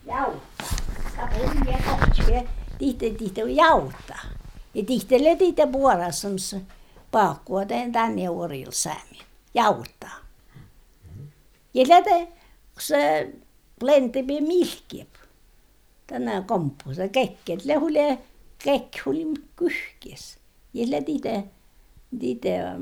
Jautta. Tapelin kohtia. Tihti jautta. Ja tihtele tiitä puolassa paakkua tänne orilla säämi. Jautta. Ja lähde, kun se lentäpi milkkiä. Tänään komppu, se kekket. Lähde kekki oli kyhkes. Ja lähde tiitä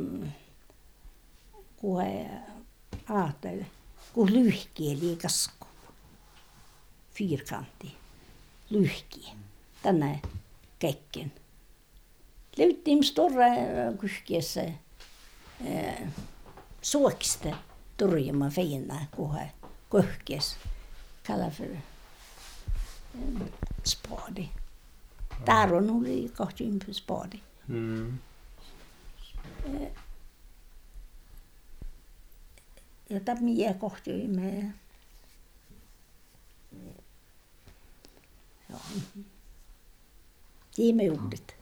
kuha aatelle. Kun lyhkiä liikasku. Fyrkantti. Lyhkiä. Tänään kekken. Löyttiin stora kyhkiessä suokista turjama feina kuha köhkes. Kalla för spade. Där oli kohta ympä spade. Ja tämä kohta ympä. Tiemme ordet.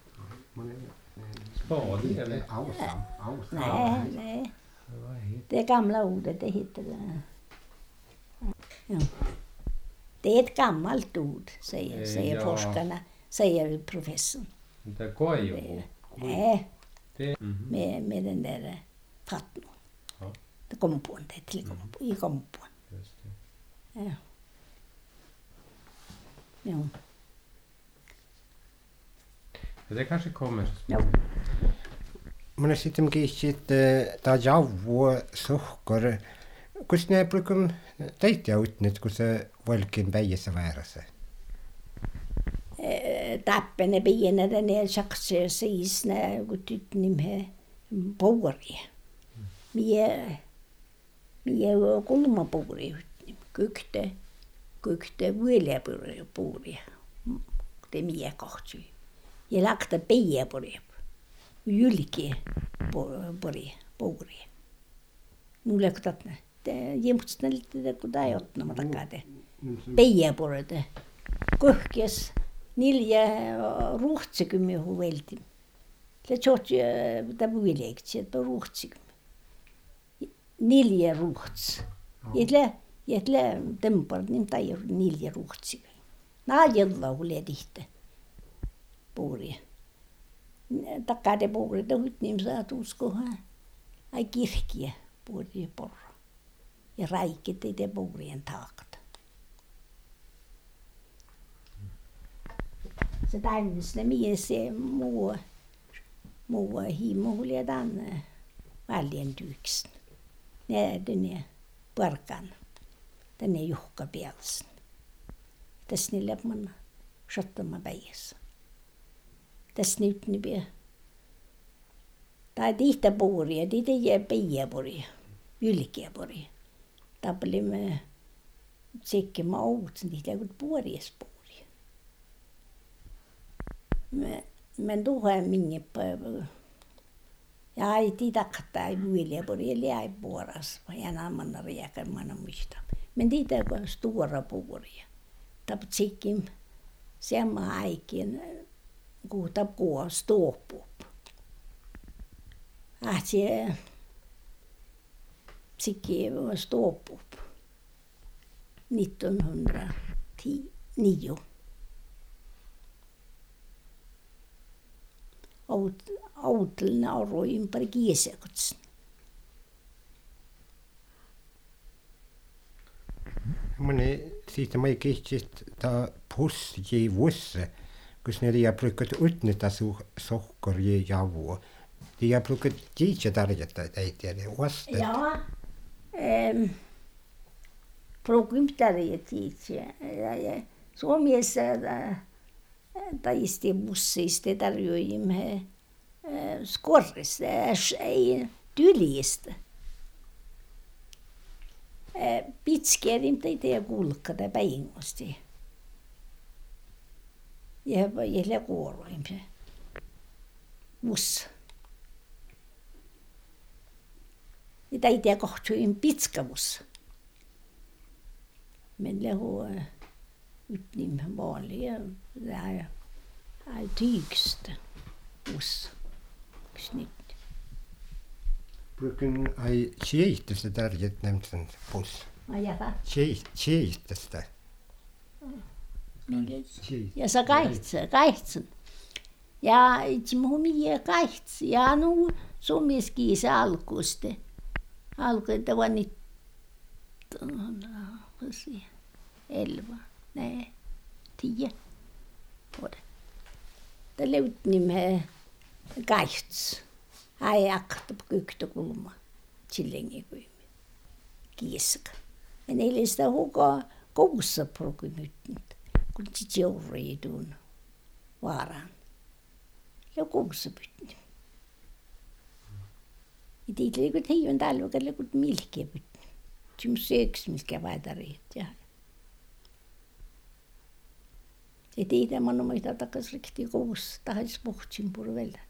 Spade eller? Nej. Det gamla ordet, det heter det. Ja. Det är ett gammalt ord, säger forskarna, säger professorn. Det koivu. Nej, med den där fattnon. Ja. Det kommer på det i kompoen. Just det. Ja. Ja. Det kanske kommer så Ja. småningom. Mun sitten kiisit ta javua sohkor. Kus ne brukum teitte utnit kun se volkin päissä väärässä. Tappene pienä ne sakse siis ne kutit nimme puuri. Mie kulmapuuri kykte vuolepuuri. Det mie kohtui. Ja lakta piepuri. Jylki puuri. Mulle kutatne. Jimputsne lite kun tai otnama takate. Piepuri. Kohkes 4 ruhtsikymmi huvelti. Se tjotsi ta vuoleeksi että ruhtsikymmi. 4 ruhts. Jätle tempar niin tai 4 ruhtsikymmi. Naajella hulle tihte. Puuri. Takade puuri tuhut niin saat uskohan. Ai kirkkiä puuri porro. Ja räikit ei te puurien taakata. Se täynnys ne mies muu hiimo hulle tänne väljentyksen. Ne parkan. Tänne juhka pielsen. Tässä niille man shottama päissä. Tässä nyt niille. Tai tihtä puuria, tihtä jää piiapuria, jylkiäpuria. Tappelimme tsekkima oudsen tihtä kuin puoriespuuria. Men tuhan minne päivä. Ja ei titakata ei vuoliapuria, eli ei puoras. Ja naamana riäkän mana muista. Men tihtä kuin stora puuria. Tapp tsekkim samma aikin. Kun tapua ståpop. Se sikki ståpop 1909. Autelin arvoi ympäri kiisekotsin. Mun siitä mä kiisit ta pussi vuosse. Kus ne liian brukket utnytta sohkor ja javua. Liian brukket tiedä tarjota teitä ne vasta. Ja, brukket tarjota tiedä. Suomessa taisti bussista tarjoimme skorrista, ei tyljistä. Pitskäärin teitä kulkata päingosti. Ja kuoroimme. Buss. Ja teitä kohtuin pitkä buss. Men lähde utnimme vanliga där är tygst buss. Snitt. Bruken ai tjeitistä tarjot nämtsen buss. Ajata. Tjeitistä. Ja se kahtsen. Ja itse mie kahtsi. Ja nu suomessakin se alkuiste. Alkuita vaan nyt 11, nej, 10 år. Det levde med kaihts. Ai akta på kyktokulma. Chillingi kuin kiiska. Ja niille sitä hukaa koussa prokymytnyt. Kun tjorri tuun vaaraan. Ja koussa pytnyt. Ja tiitli kun hiiven talvakalle kun milkeä pytnyt. Tjum syöks milkä vaitariit. Ja tiitä man muita takas rikti koussa. Tahais puhtsin purvella.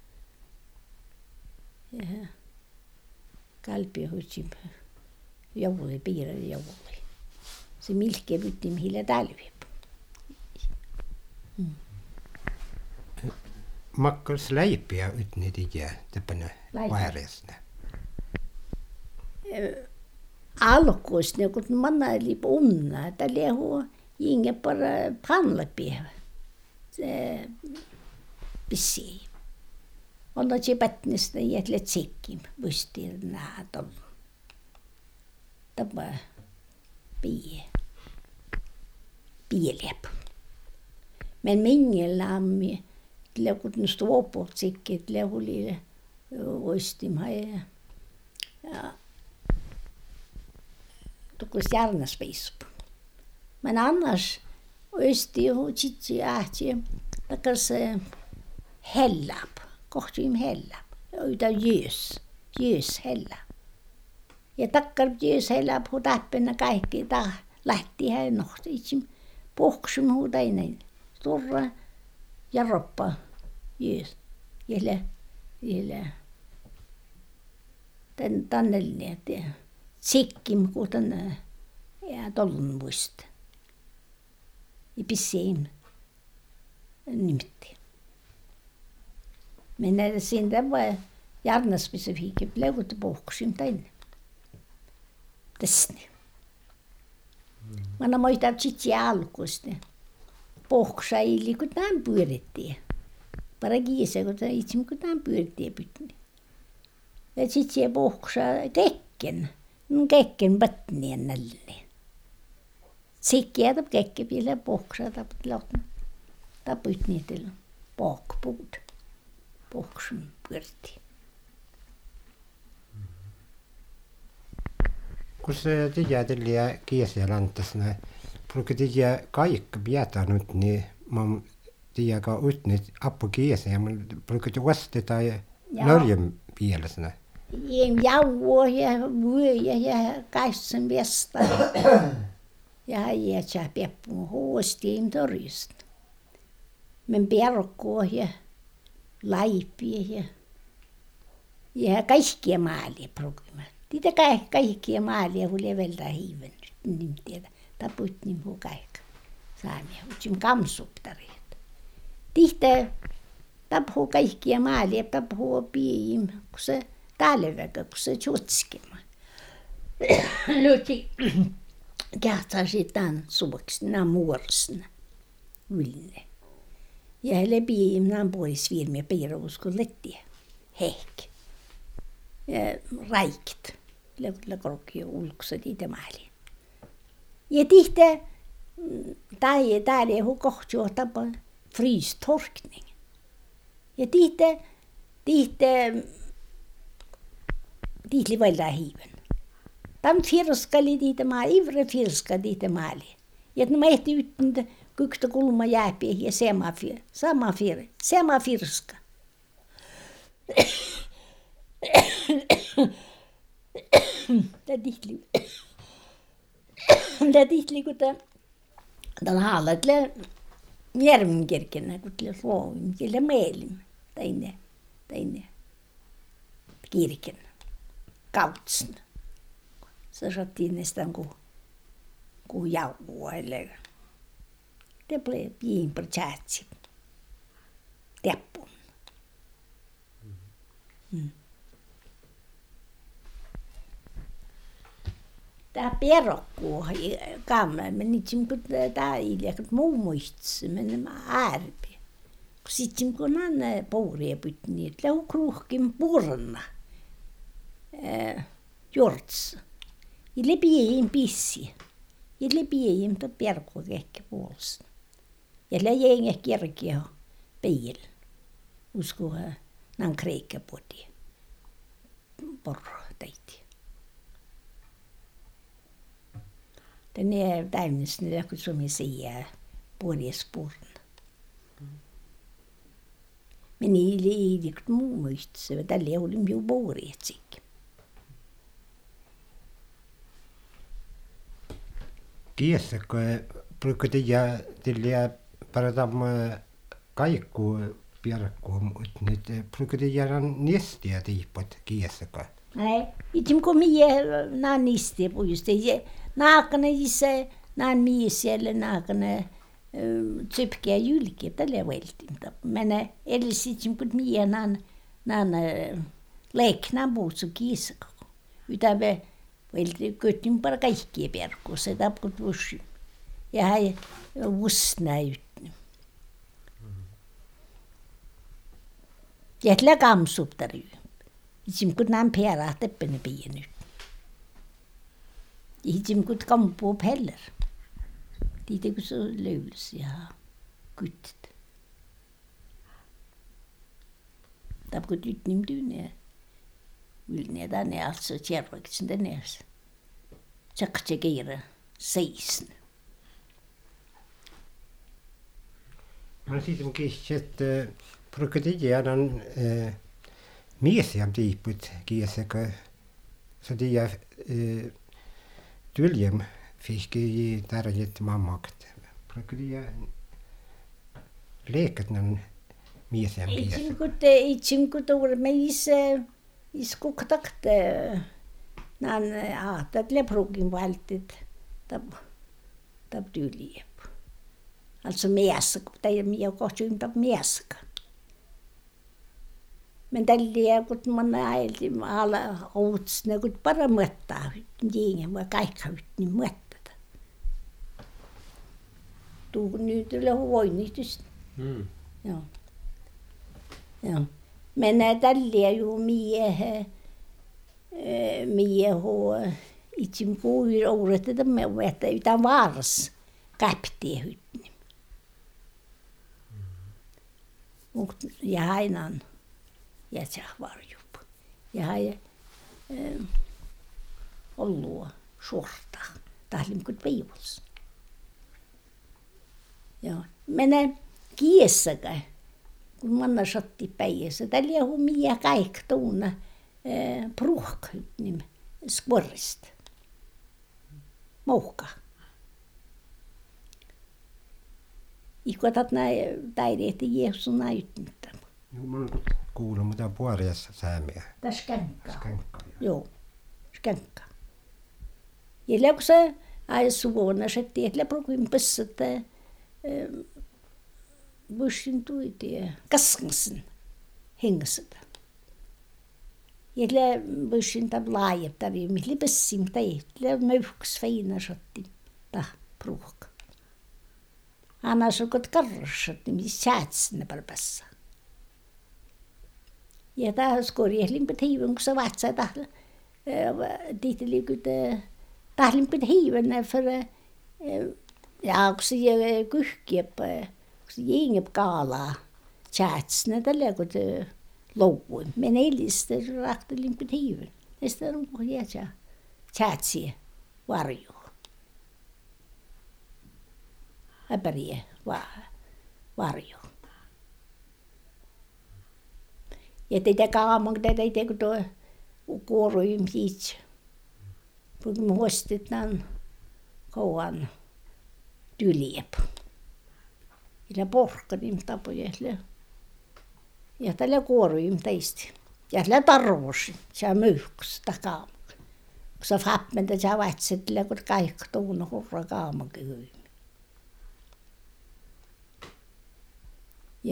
Ja kalpi hoitsin jouli piirre jouli. Se milkeä pytti millä talvi. Makkals läipiä ytni tiedä täpänä vaireesta. Alkuis ne kun manna oli unna, että lehu inge para panlapiä. Se pisi. Olla se pätnistä jätlet sikkim vystiin naatol. Tapa pielep. Men mingelammi lekut nustuopot sikkit lehuli oistima ja tukus järnaspeisp. Men annars oisti jo tsitsi ähti takas hellap. Kohtuim hellap. Uita jös hellap. Ja takkar jös hellap hu täppänä kaikki lähti hän nohti itsim pohksum hu täinen. Turra ja roppa jös. Jäle tannelni että sikkim kuutan ja tollun muista. Ja pisseim nimitti. Men sen det var gärna specifika blått boxim tänne. Täsne. Man har muita chichi alkuste. Boxa ili kun tämän pyörittiin. Para kiisa kun itse kun tämän pyörittiin pytni. Ja chichi boxa kekken. Kekken batnien nälle. Sikkiä tap kekke vielä boxa tap lautna. Tap pytni till bakbord. Boxum pyöritti. Kun se tiedä tällä kiesiä lantasna, porque tiedä kaikki pietää nyt, niin mä tiedä ka utni appu kiesiä, mutta porque te vastata norjan pielesnä. Jauvo ja vyöjä ja kaissan vesta. Ja häijätsä pieppuun huostiin torjust. Men perkkoa ja laipia ja kaikkia maalia progima. Tiitä kaikkia maalia kun leveltä hiiven niin tiedä. Tapuit niin kuin kaikki saamia. Utsim kamsuptareet. Tihtä tapu kaikkia maalia tapu piim kun se talveka kun se tjutskima. Luti kähtsäsi tämän suvaksi nämä muorsina. Ville. Ja heille piim nämä pois virmiä piirrovuskun lettiä. Hehk. Ja raikit. Leukilla korkki ulkset itse maali. Ja tihtä täällä hu kohtio tapa frystorkning. Ja tihtä välillä hiiven. Tam firskali tihtä maa, ivre firska tihtä maali. Ja mä ehti yttä kyktä kulma jääpiä ja sama firska. Det tihli kun tämän haalatle järvenkirkkenä kun tuli ruovim kille meelim teine kirken kautsen. Se saattiin nästan kuin jauhua eller det blev pimpar tjatsi. Teppun. Tämä perokku kamme, men itse kun tämä ilja, kun muu muistsi, men ärpi. Kun sitten kun on puuria pytti, niin leu kruhkin purna. Jorts. Ille piin pissi. Ille piin to perkku kekki puolesta. Ja le jengä kirkia peil. Usko nan kreikka poti. Porro teiti. Tänne täynnys ne kun suomi siellä puoliespurna. Meni liidik muu muistse, tälle oli minun puolietsikki. Kiessä, kun brukar det till paratam kaikku pierkku, mutta nyt brukar det göra nistiä tiipot kiessä. Nej, itse kun mie naan nistiä pujusti, naakane isä, naan mieselle naakane tsipkeä jylkiä, tälle veltin. Men eller sitten kun mie naan leknaan puutsu kiessä. Utan me veltin köttin para kaikkia pierkkuja, se tapkut vuosi. Ja hän vuosnäyt. Jätlä kamsuuttari. Itse kun näin pierää teppene pieni. Itse kun kampuu peller. Tiitä kun se löylsi ja kyttet. Tapkut nyt nimtyyneen. Ylnee tänne alltså kärroiksen tänne. Tjakse kiire seisn. Man sitten kiissä, että brukar det göra miesiam tiiput kiessä, så det är tyljem fiske i tarjet mammakt. Brukar det göra lekat någon miesiam kiessä. Itse kun tuolla meissä iskuktakte nan aatat leprukin valtit tab tyliep. Alltså miessä, kun tämä mie kohtuun tab miessä. Men tällä kun man äiti alla outsne kun para muuttaa niin voi kaikki niin muuttaa. Tuu nyt tulee voinnitus. Joo. Joo. Men tällä ju mie ho itse kui ouret että me vetta utan vars kapti hytni. Ja hainan ja se varjup. Ja hän ollut sorta. Tahlin kuin piivols. Joo. Mene kiessäkään. Kun manna sotti päiässä. Tällä on mie kaikki tuunna pruhkut niin skorrista. Mouhka. Ikotat näin täideeti Jeesus näyttänyt. Kuuluu mitä puoliassa säämiä. Tässä känkkaa. Skänkkaa. Joo, skänkkaa. Ja kun se aina vuonna se tiedät, läprukin pissat bussin tuitia kaskansen hengästä. Ja bussin tab laajeptari, mihin pissin teet, möyhks feina sotti ta pruhka. Anna sukot karrasat, niin säätsinä parpassa. Ja taas korjahlimpet hiiven, kun se vatsaa tihteliikut tahlimpet hiiven, för ja kun se kyhkiep, kun se jingep kaalaa tjäätsinä tällä kun louvui. Men eilistä rahtelimpet hiiven. Ja sitä on pohjaa tjäätsiä varjoa. Äpäriä varjoa. Ja teitä kaamon, teitä kun tuo kuoruim siitä. Kun muistit tämän kauan tyliep. Ja porkkanim tapoja. Ja tällä kuoruim teistä. Ja tällä tarvosi. Se myyhkäs takaa. Kun se fappenta se vatset, kun kaikki tuuna hurra kaamon kyhyim. Ja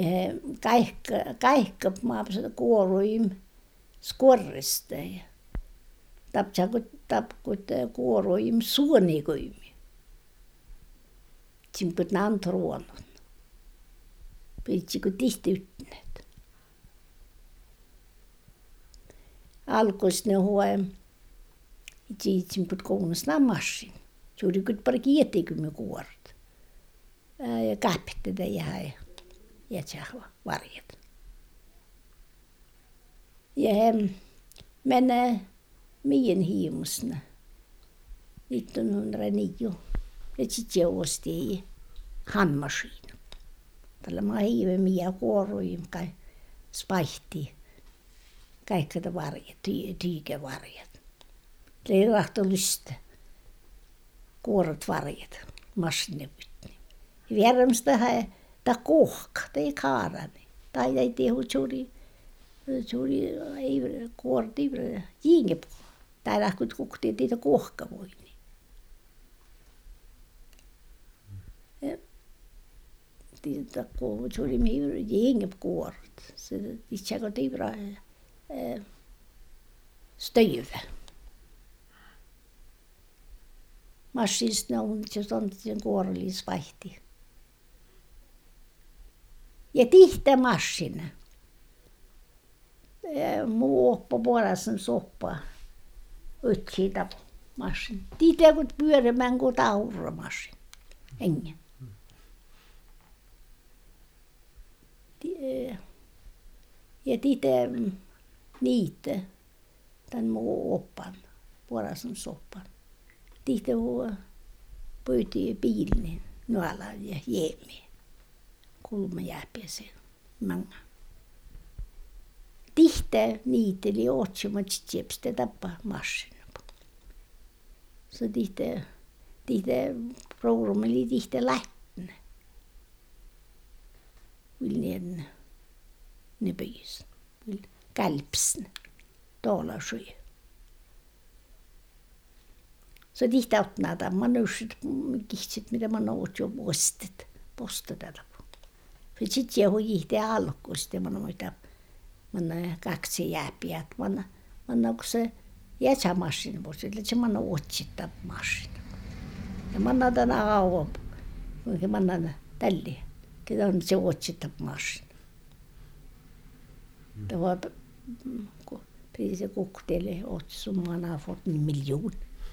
kaikki kuoruim skorrista. Tapsa kun tapkut kuoroim suonikoimi. Simput nant ruonut. Pitsikö tihti ytnet. Alkois ne huoe. Simput kounus namassin. Juuri kun pari kietikymme kuort. Ja käptetä ja jätsahva varjet. Ja mennä meidän hiimusna. 1909. Ja sitten osti handmaskin. Tällä mä hiive miä kuoroin kai spahti. Kaikki te varjet, tyykevarjet. Se ei rahto lystä. Kuorot varjet, massinepytni. Vieremstä hän ta kohka, ei kaarani. Tai ei tehu juuri ei kuorot ei jiingepu. Tai lähkut kukti teitä kohka voi. Tiitä juuri me jiingep kuorot. Se itseäkö tiivra stöjyvä. Massinsta on sen kuorollis vaihti. Ja tihtä massina. Muu oppo puolaisen soppaa. Ytsiitä massin. Tihtä kun pyörimään kuin tauramassin. Engen. Ja tihtä niitä. Tän muu oppan. Puolaisen soppan. Tihtä pöyti piilinen. Nuola ja jäämiä. Kulma jääpiäseen. Manga. Tihtä niiteli otsima tsitsepstä tappa massin. Så tihtä programmeli tihtä lähtne. Viljen ne pöjys. Kalpsn. Taalasjö. Så tihtä otnaa man nöysit kihtsit mitä man oot jo postet. För sitten jag hojihti alkuista man muita man kaksi jääpiä man onko se jätsämassin posille se man otsittaa massin. Ja man otan auo kun man on tälle ketä on se otsittaa massin. Tämä se kokteille otsumman har fått 1 miljon.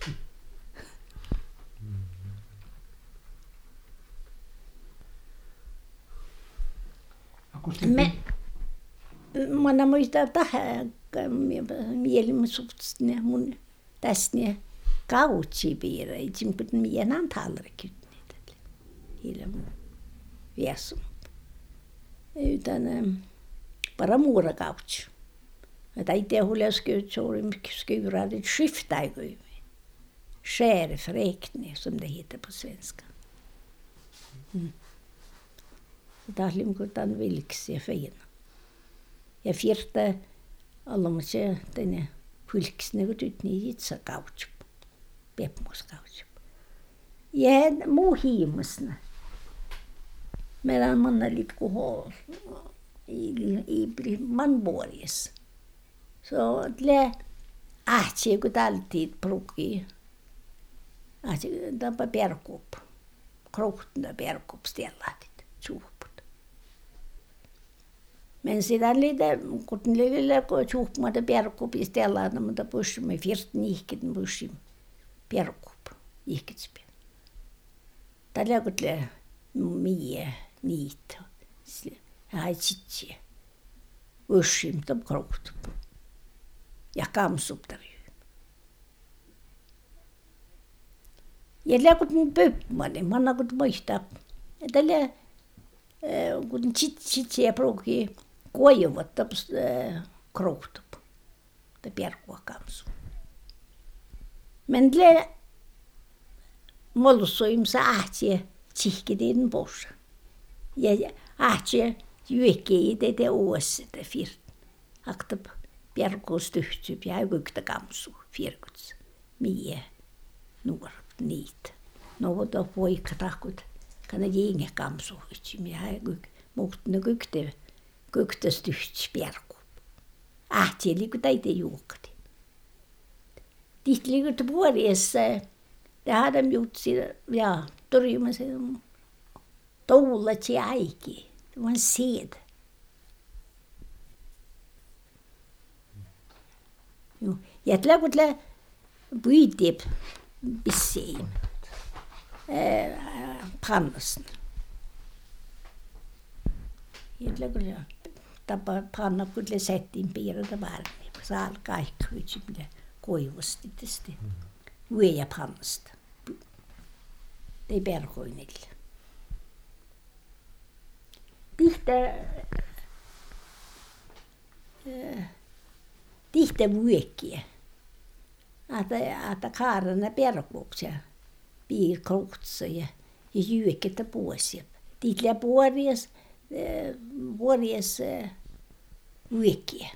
Mä muistan tähän mielimmäisuuksenne mun tästä kautsipiirre. Itse mien antallekin niitä. Ilman viesum. Utan bara muura kautsi. Mä itse huljaskyt suurin skyradet skiftaigui. Skärfräkning som det heter på svenska. Det är liksom vilkse fin. Ja fjärta alla måste den pulksne gått ut ni hitsa couch. Pepmos couch. Ja muu hiimusna. Meidän manna litku hol. I man borges. Så det ahti kun alltid pruki. Ahti tapa perkup. Krohtna perkup stellatit. Suuput. Men sedan lite kun lille kun suupmata perkup stellatit mutta pussimme first nihkit pussim perkup. Ihkitspi. Tällä kun le mie niitä. Haitsitsi. Pussim tom krohtup. Ja kamsuptari. Ja läkut pöppmani, manna kun muistaa. Tällä kun tsitsi ja pruuki koivat taps krohtup. Tai perkua kamsu. Men tällä mollusoimsa ahtie tsihkidin possa. Ja ahtie juekki teitä uudessa firt. Aktab perkuus tyhtyy ja yktä kamsu firkuts. Mie nuoret niitä. No voita poika tahkut. Kana jiinge kamsu yksi. Mie muut no kyktäs tyhtyy perku. Ahtie liiku täitä juokkati. Tihtlikult vuodessa, det hade de gjort torjumme se toulat ja äiki. Det var en sed. Jo, jätla kutle puitip bissein. Pannasen. Jätla kutle tapa panna kutle settiin piirata varmi. Saal kaikki hytsipille koivusti tästä. Ueja pannasta. Ei perhoinille. Tihtä vuekkiä. Että kaarana perkuuksia. Piirkoutsa ja jyökettä puosia. Tihtää vuorias vuekkiä.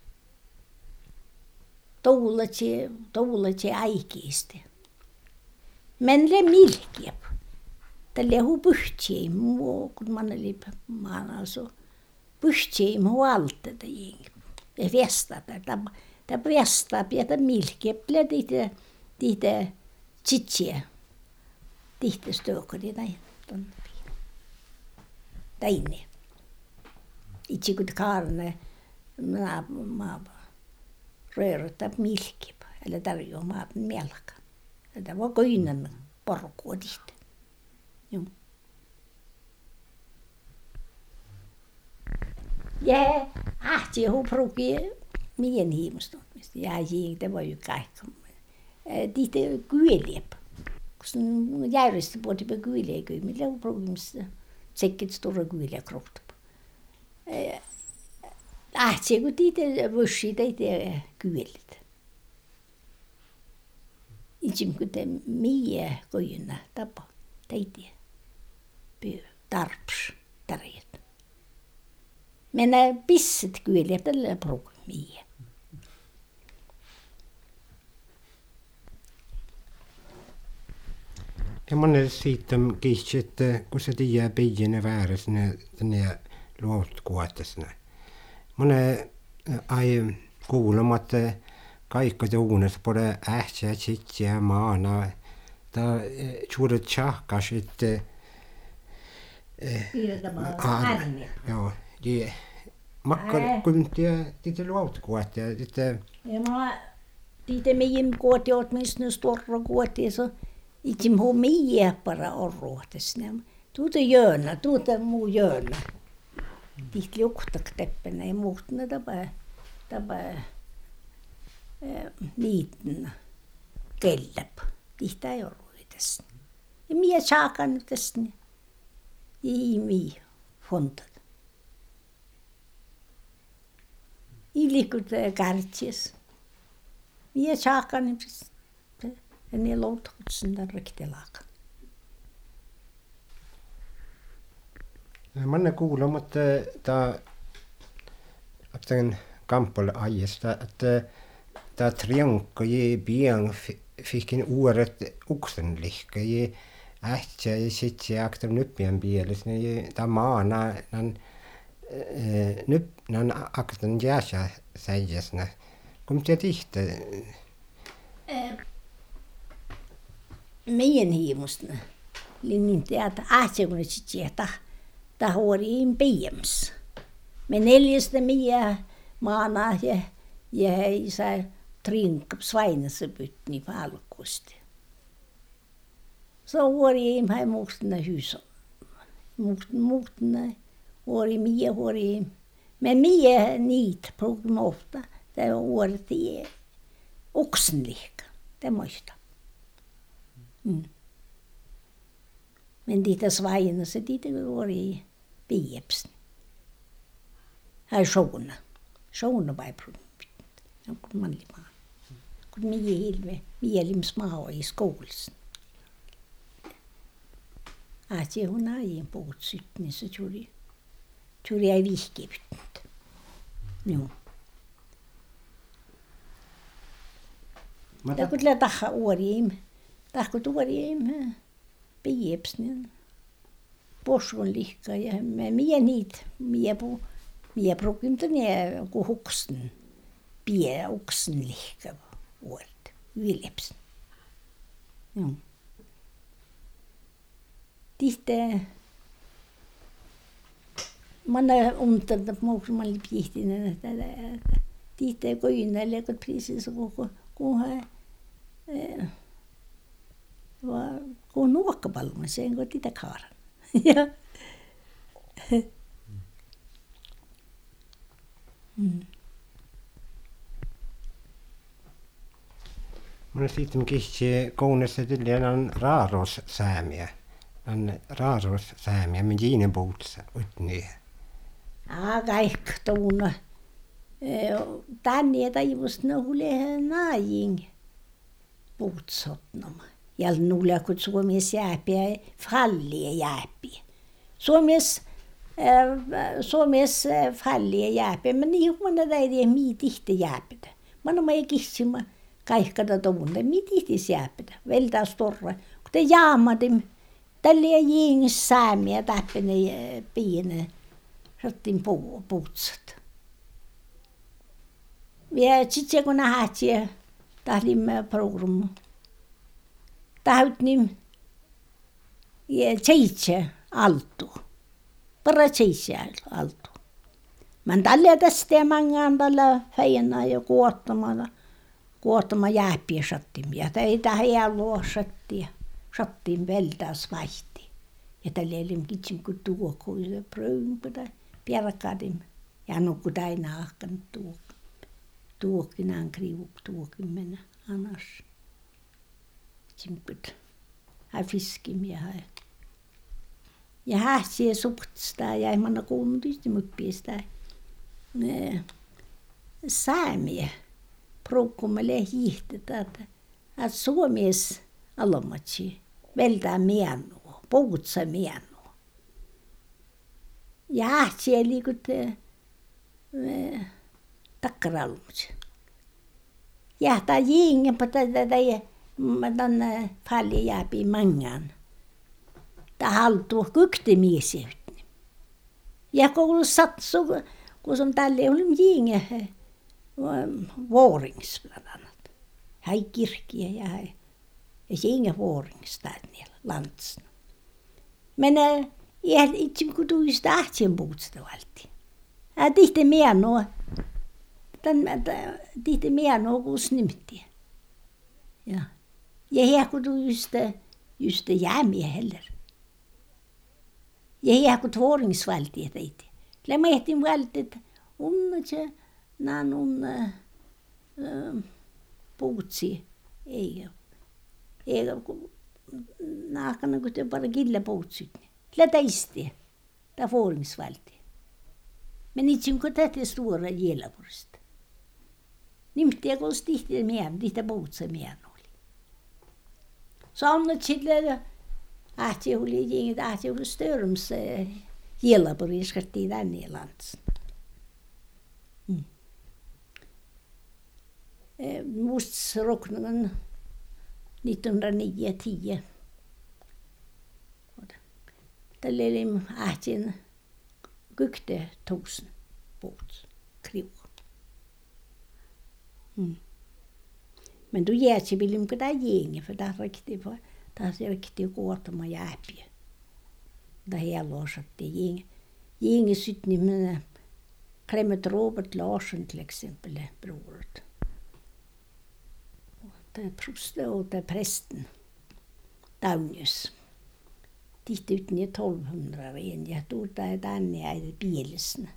Toulatse äikiistä. Men le milkiep. Tälle hu pyhtsi muu kun man oli maanaso. Pyhtsi muu alta det ging. Det festa det bresta pieta milkiep le tite chitsie. Tite stökari näin ton. Täinne. Itse kun kaarne ma röörtä milkiep. Eller tarjoamaan melka. Det var kyinen porkkua tihti. Joo. Ja ahti hupruki mien hiimusta. Ja det var ju kaikki. Tihti kyeliep. Kun järjesti puhutti på kyeliä, millä huprukimista tsekket stora kyeliä krohta. Ahti kun tihti vuosi teitä kyelit. Itse kun te mie koina tapa teitä tarps tarjot. Mennä pisset kyllä tällä prog mie. Ja monen siitä kiisti, että kun se tiedä piienne väärässä ne luotkuottasena. Monen ai kuulematta kaikki tuunet pole ähtsä tsitsiä maana. Tämä suuret tjahkas, että joo, ja makkar kun tiedä luotkuot ja että tiedä meidän kuoti oot missä storro kuoti så itse muu mie para orruotes ne tuuta muu jöönä tiedä luktak teppänä ja muutna tapa niitten kelläp tiedä ei orruotes ja mie saakan tästä ne ei mie fontat ilikut kärtsies mie saakan ja ne loutkutsun tämän riktilaakan. Mä oon kuullut, mutta tämän kampolle ajasta, että tämä triankka ja pian fikin uudet uksenlihka ja ähtsä ja sitten se aktar nyppien pielessä, ja tämä maana nan aktar jäässä säijäsnä. Kun te tihtä? Meidän hiimusta niin teata ahtiakunut sitten ta huoriin piems. Me neljästä mie maana ja isä trinkap svainassa pytni palkusti. Se huoriin hän muustana hyso. Muustana huoriin. Me mie niitä prognoofta. Det året är oxenlika. Det måste. Men dit svaina så dit går i bieps. Här sjona by prompt. Jag kunde man lima. Kunde mig hilve, mielims maa i skolan. Att jag hon är en på syttni så tror jag viskipet. Jo. Det kunne taha uoriim. Tahkut uoriim piepsnin. Poskon lihka ja mie niit mie prokimta ne ku huksen. Pie uksen lihka uort. Viljepsen. Joo. Tihte man är ontat att man lite pihtinen että tihte koinelle kun priisissa kun kun nuokkapalma sen kun titä kaaran. Ja Mun sitten kihti kounessa tydligen on raarossäämiä. On raarossäämiä, men ginen puutsa utni. Kaikki tuuna. Tänne taivust nuule naajing puutsotnoma. Ja nuule kun Suomessa jääpiä fallia jääpiä. Suomessa fallia jääpiä, men niin kuin ne täytyy miitihti jääpitä. Man ei kissima kaikkada tuunne miitihti jääpitä. Veltaas torra. Kun te jaamadim, tälle jingis säämiä täppene piene. Sottiin puutsat. Ja sitten kun nähtiin, tahlimme programmu. Tahutnim seitse altu. Bara seitse altu. Man tällä tästä mangaan tällä feina ja kuottama jääpiä sattim. Ja teitä heilua sattim veltaas vaihti. Ja tällä elim kitsin kun tuokui pröympätä. Pierakadim ja nukkutai naahkan tuokinaan kriuk tuokimena anas. Simput. Hän fiskim ja hän. Ja hähsiä suhtsta ja ei manna kuullut yhtimuppista. Säämiä. Proukkumelle hiihtetään, että Suomessa alomatsi veltää mienua, puutsa mienua. Ja hähsiä liikut takkaralmutsi. Ja tämä jingepä tänne paljon jääpi mangan. Tämä haltuu kyktimies. Ja kun satsu, kun on tälle oli jinge vuorings bland annat. Hän kirkkiä ja hän jinge vuorings tänne landsen. Men itse kun tuista ahtien puutsta valti. Tihti mienoa. Tihti mienoa kun snimtti. Ja hän kun just jäämiä heller. Ja hän kun vuorings valti teitä. Lämmä ehtin valti, että unnatse nään puutsi. Eikä naakana kun te bara gilla puutsit. Lätäisti. Tämä vuorings valti. Men itse kun tätä stora Jelapurista. Nimttiä kun tihti mien, tihti puutsa mien oli. Saunat sille ahti oli Störums Jelapurista tänne landsen. Musts rockningen 1909-10. Tällä oli ahtin 10.000 båt kriv. Men då jätsi vill inte där gänge för där riktigt kuottama jääpiä. Där hela året det gänge syttni med Clement Robert Larsson till exempel broret. Det proste och det prästen Daunius. Titt ut ner 1200 ren. Jag tog det tänne i bielsen.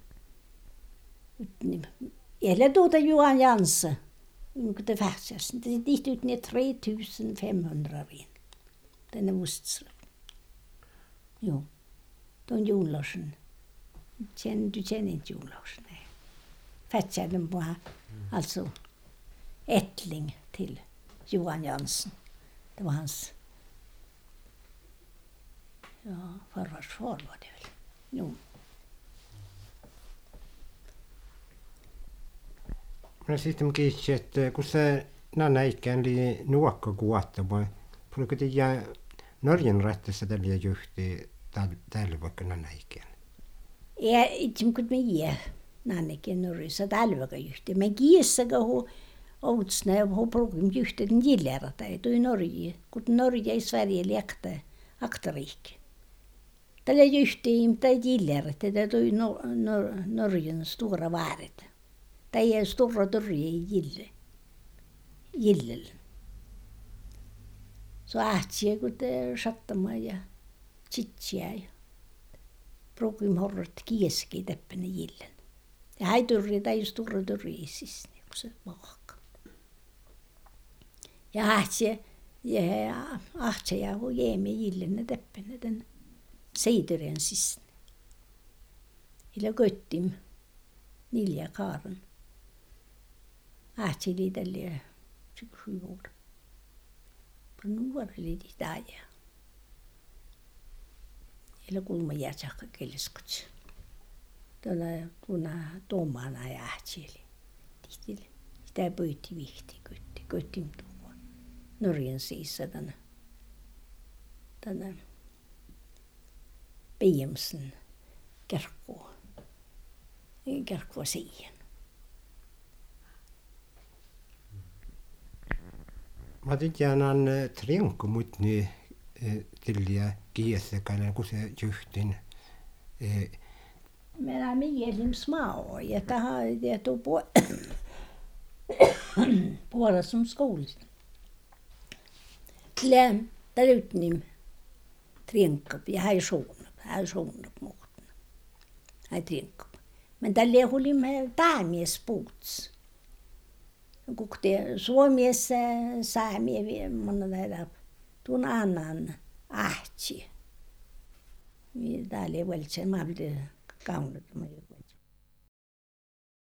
Eller då det Johan Janse. Det färdas. Det titt ut ner 3500 ren. Den är Ostsröm. Jo. Don Jon Larsson. Du känner inte Jon Larsson? Nej. Färdas den på alltså ättling till Johan Jansen. Det var hans farfars far var det väl. Jo. Men sitten kiitsi, että kun se näikään oli nuokkakuotta, vai puhuiko teidän Norjan rättässä tällä juhti täällä vaikka näikään? Ei, itse kun me jää näikään Norjassa täällä vaikka juhti. Me kiessäkä outsne och program just den gillar det då i Norge. Kun Norge i Sverige lekte akterik. Tällä just det gillar det då i Norgen stora värld. Det är stora dörre i gillel. Så ätsi kun det sattama ja chitsia. Program horret kieski teppene gillen. Ja haidurri tai stora dörre siis niin se mahka. Ja ätsi ja ahtsi ja ho jeemi gillen teppene den seiduren siis. Illa göttim nilja kaaren. Ätsi liitelle 7 år. På nuora liiti taaja. Illa kulma jätsakka kelskutsi. Tuona tuomana ja ähtsili. Tihtille. Sitä pöyti vihti kötti. Köttim tuolla. Norjan siissa tänä Piemsen kerkkua. Kerkkua siihen. Mä tiedän trinkku mut niin tilja kiessä kana kun se juhtin. Meillä mielim smao ja tähän ja tuo puolessa on skoulista. Län täytnim trinkkup ja hän suunnap muuta. Hän trinkkup. Men tälle hulimme täämies puuts. Kun te suomiessa saamia monna näitä tuon annan ähtsi. Täällä ei välttämättä kaunut.